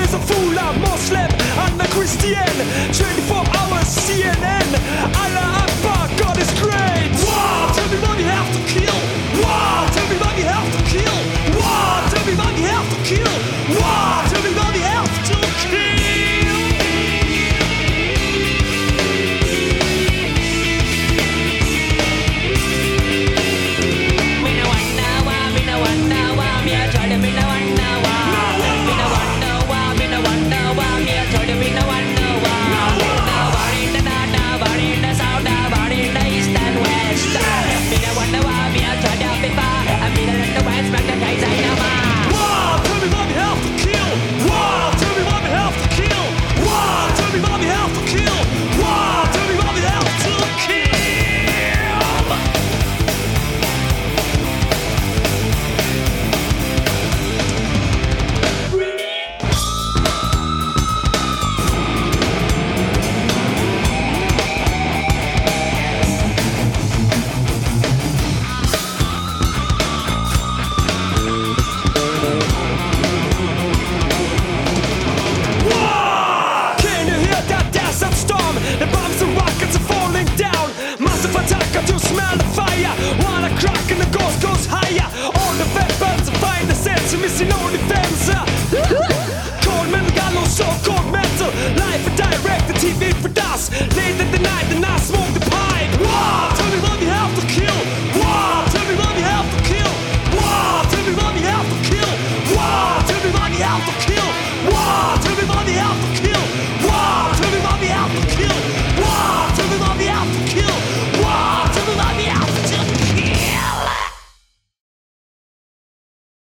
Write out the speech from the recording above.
är så fulla Moslem, Anna Christian, 24 hours CNN. Alla appar, God is great. Wow, tell me what we have to kill. Wow, tell me what we have to kill. Wow, tell me what we have to kill. Wow, tell me what we have to kill. The bombs and rockets are falling down. Massive attack until smell the fire. Wanna crack and the ghost goes higher. All the weapons find the sense, missing no defense.